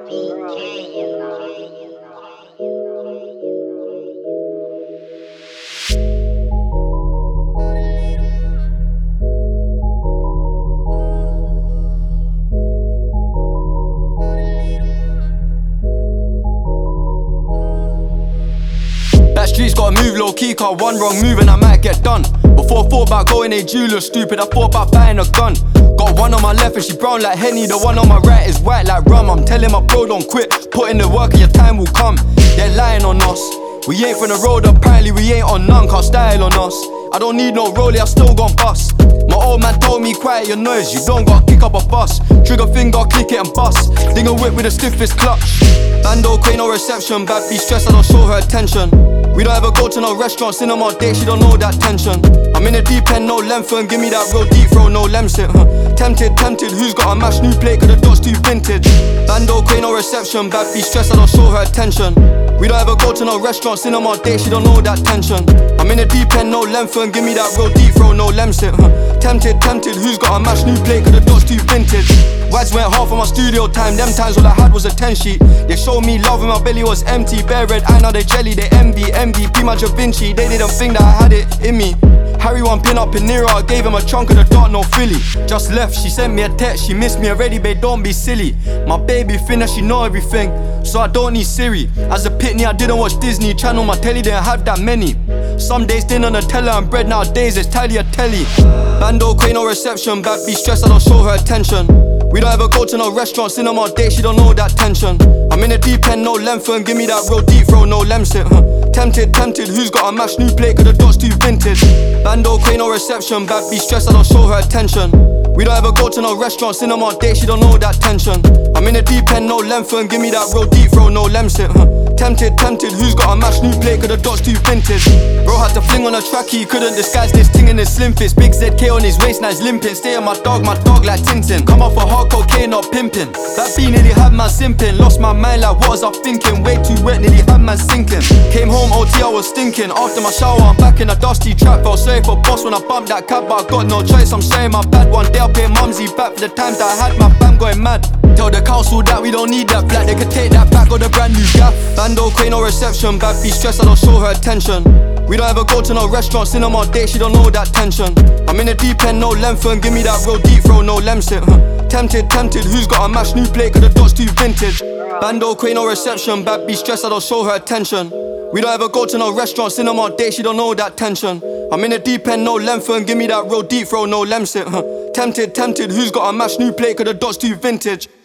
That street's gotta move low key, car one wrong move and I might get done. Before I thought about going a jeweler stupid, I thought about buying a gun. Got one on my left and she brown like Henny, the one on my right is white like rum. I'm telling my bro don't quit, put in the work and your time will come. They're lying on us, we ain't from the road, apparently we ain't on none, can't style on us. I don't need no rollie, I still gon' bust. My old man told me quiet your noise, you don't gotta kick up a fuss. Trigger finger, click it and bust. Ding a whip with the stiffest clutch. Bando, queen, no reception, bad be stressed, I don't show her attention. We don't ever go to no restaurant, cinema date, she don't know that tension. I'm in the deep end, no length, and give me that real deep throw, no lemsit, Tempted, who's got a match, new plate, cause the dot's too vintage. Bando, queen, no reception, bad be stressed, I don't show her attention. We don't ever go to no restaurant, cinema date, she don't know that tension. I'm in the deep end, no length, and give me that real deep throw, no lemsit, Tempted, who's got a match, new plate, cause the dot's too vintage. Wads went half of my studio time, them times all I had was a 10 sheet. They showed me love and my belly was empty, bare red eye, now they jelly, they envy, MVP, my Da Vinci, they didn't think that I had it in me. Harry one pin up in Nero, I gave him a chunk of the dark, no Philly. Just left, she sent me a text, she missed me already, babe, don't be silly. My baby finna, she know everything, so I don't need Siri. As a pitney, I didn't watch Disney Channel, my telly didn't have that many. Some days dinner, Nutella and bread, nowadays it's telly. Bando, queen, no reception, bad be stressed, I don't show her attention. We don't ever go to no restaurant, cinema date, she don't know that tension. I'm in the deep end, no length, and give me that real deep throw, no lemsit, Tempted, who's got a match, new plate, cause the dot's too vintage. Bando, queen, no reception, bad be stressed, I don't show her attention. We don't ever go to no restaurant, cinema date, she don't know that tension. I'm in the deep end, no length, and give me that real deep throw, no lemsit, Tempted, who's got a match, new plate, cause the dot's too vintage. Bro had to fling on a track, he couldn't disguise this thing in his slim fist. Big ZK on his waist, now he's limping. Stay on my dog like Tintin. Come off a hard cocaine, not pimping. That beat nearly had man simping. Lost my mind like what was I thinking? Way too wet, nearly had man sinking. Came home, OT, I was stinking. After my shower, I'm back in a dusty trap. Felt sorry for boss when I bumped that cab, but I got no choice, I'm sharing my bad. One day I'll pay mumsy back for the times that I had my fam going mad. Tell the council that we don't need that flat, they could take that back or the brand new gaff. Bando, queen, no reception, bad be stressed, I don't show her attention. We don't ever go to no restaurant, cinema date, she don't know that tension. I'm in the deep end, no length, and give me that real deep throw, no lemsit, Tempted, who's got a match, new plate, cause the dot's too vintage. Bando, queen, no reception, bad be stressed, I don't show her attention. We don't ever go to no restaurant, cinema date, she don't know that tension. I'm in the deep end, no length, and give me that real deep throw, no lemsit, Tempted, who's got a match, new plate, cause the dot's too vintage.